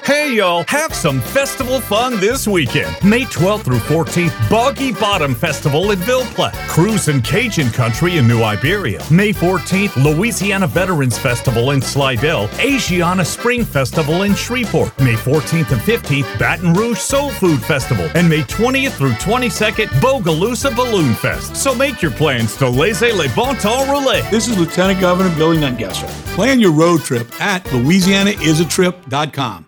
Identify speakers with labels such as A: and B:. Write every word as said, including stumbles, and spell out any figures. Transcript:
A: Hey y'all, have some festival fun this weekend. May twelfth through fourteenth, Boggy Bottom Festival at Ville Platte. Cruise and Cajun Country in New Iberia. May fourteenth, Louisiana Veterans Festival in Slidell. Asiana Spring Festival in Shreveport. May fourteenth and fifteenth, Baton Rouge Soul Food Festival. And May twentieth through twenty-second, Bogalusa Balloon Fest. So make your plans to Laissez les Bon Temps Rouler.
B: This is Lieutenant Governor Billy Nungesser. Plan your road trip at louisiana is a trip dot com.